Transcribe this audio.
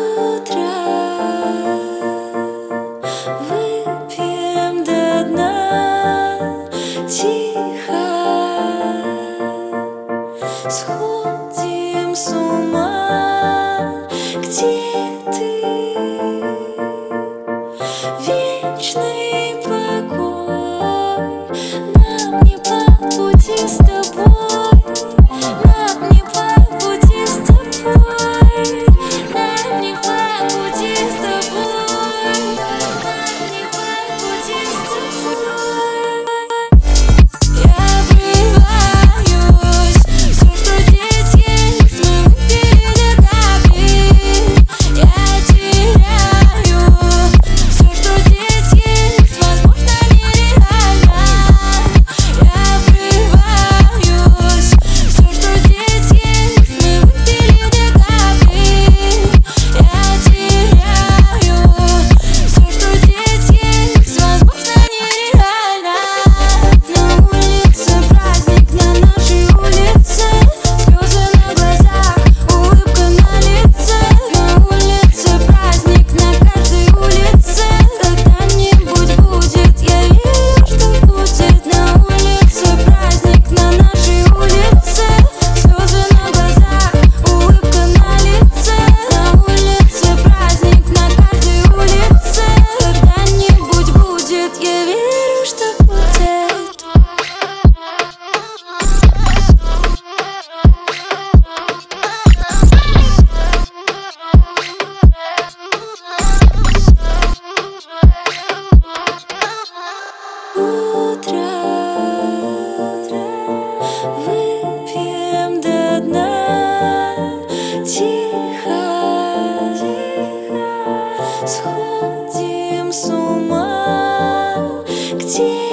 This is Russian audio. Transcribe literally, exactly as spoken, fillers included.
утро выпьем до дна тихо, сходим с ума. Где ты? Вечный покой. Нам не по пути с тобой. Нам не по пути с тобой. Нам не по пути с тобой. Нам не по пути с тобой. Я врываюсь, все, что здесь есть, мы выпили до капли. Я теряю все, что здесь есть, возможно, нереально. Я врываюсь, все, что здесь есть, мы выпили до капли. Я теряю все, что здесь есть, возможно, нереально. На улице праздник, на нашей улице слезы на глазах, улыбка на лице. На улице праздник, на каждой улице. Когда-нибудь будет, я верю, что будет. На улице праздник, на нашей улице слезы на глазах, улыбка на лице. На улице праздник, на каждой улице. Когда-нибудь будет, я верю, что будет. Утро выпьем до дна тихо, сходим с ума. Где